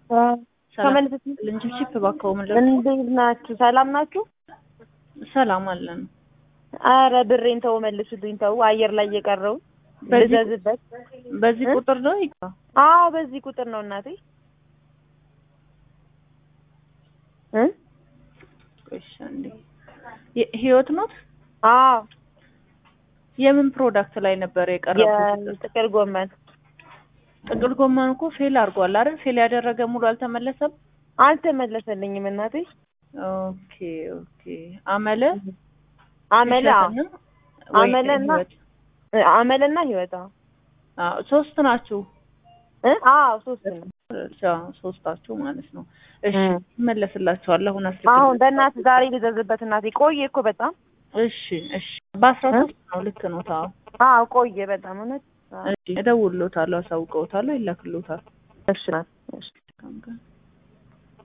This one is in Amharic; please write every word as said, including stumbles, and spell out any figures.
ተመልሰት ልንችፕ ባካው ማለት እንዴት ናችሁ? ሰላም ናችሁ? ሰላም አለን። አረ ብሬን ተው መልሱልኝ። ተው አየር ላይ የቀረው ልዘዝበት። በዚህ ቁጥር ነው ይካ? አዎ በዚህ ቁጥር ነው እናቴ። እ እሺ አንዴ ህይወት ነው? አዎ የምን ፕሮዳክት ላይ ነበር የቀረቡት? ጥቅል ጎመን። ጥቅል ጎመን እኮ ፌል አድርጓል አይደል? ፌል ያደረገ ሙሉ አልተመለሰም? አልተመለሰልኝም እናቴ። ኦኬ ኦኬ። አመለ አመለ አመለና አመለና ህይወት አዎ ሶስት ናችሁ እ አዎ ሶስት ነው። አዎ ሶስታችሁ ማለት ነው። እሺ መለስላችኋለሁ። አሁን አስልክ አሁን በእናትህ ዛሬ ልዘዝበት እናቴ። ቆየ እኮ በጣም። እሺ እሺ በአስራ ሶስት ነው ልክ ነው። ታው አዎ ቆየ በጣም እውነት። እሺ እደውልልዎታለሁ፣ አሳውቀውታለሁ፣ ይላክልዎታል። እሺ ናት። እሺ